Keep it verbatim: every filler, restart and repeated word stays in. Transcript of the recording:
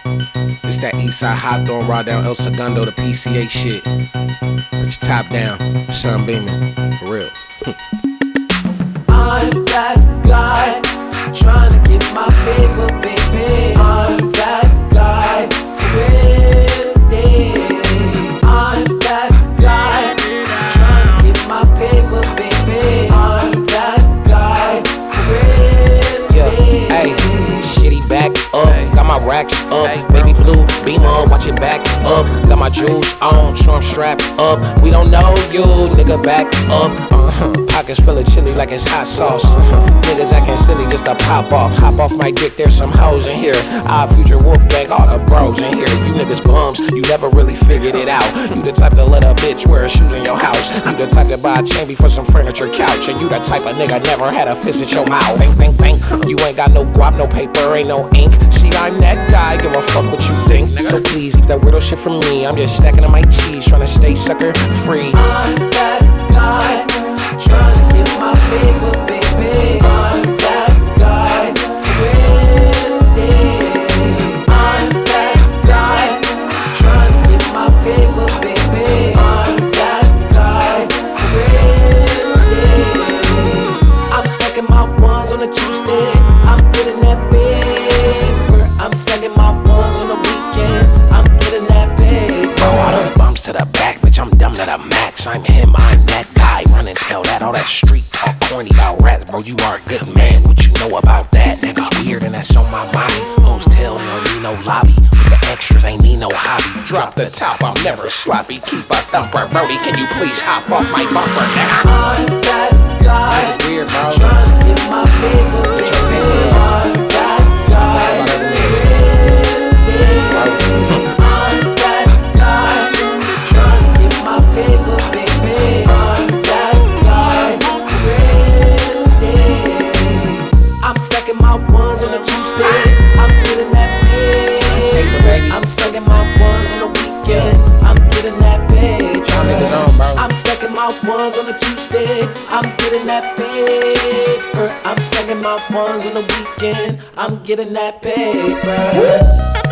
It's that Eastside hot throwing raw down El Segundo, the P C A shit. Put your top down, sun beaming, for real. I'm that guy, trying to get my paper, baby. I'm that guy, for real, yeah. I'm that guy, trying to get my paper, baby. I'm that guy, for real, yeah. Hey, shitty back up, got my racks up, baby blue beamer, watch it back up. Got my jewels on, so I'm strapped up. We don't know you, nigga, back up. Uh-huh. Pockets full of chili like it's hot sauce. Uh-huh. Niggas acting silly just to pop off. Hop off my dick, there's some hoes in here. Our future wolf gang, all the bros in here. You niggas bums, you never really figured it out. You the type to let a bitch wear a shoes in your house. You the type to buy a chain before some furniture couch. And you the type of nigga never had a fist at your mouth. Bang, bang, bang. You ain't got no guap, no paper, ain't no ink. See, I'm that guy, give a fuck what you think. So please keep that weirdo shit from me. I'm just stacking on my cheese, trying to stay sucker free. I'm that guy, trying to get my paper, baby. I'm that guy, for real, yeah. I'm that guy, trying to get my paper, baby. I'm that guy, for real, yeah. I'm stacking my ones on a Tuesday. I'm getting that paper. I'm stacking my ones on the weekend. I'm getting that paper. Bro, all the bumps to the back, bitch, I'm dumb to the max. I'm him, I'm that guy. Run and tell that, all that street talk corny about rats. Bro, you are a good man, what you know about that? Niggas weird and that's on my body. Hoes tell they don't need no lobby. With the extras, ain't need no hobby. Drop the top, I'm never sloppy. Keep a thumper, Brody, can you please hop off my bumper, nigga? I'm that guy, That's weird, bro. trying to get my paper, baby. I'm that guy, for real, yeah. I'm that guy, trying to get my paper, baby. I'm that guy, for real, yeah. I'm stacking my ones on a Tuesday. I'm getting that Paper, paper. baby. I'm stacking my ones on the weekend. I'm getting that paper. niggas on, bro. I'm stacking my ones on a Tuesday. I'm getting that paper. I'm stacking my ones on the weekend. I'm getting that paper.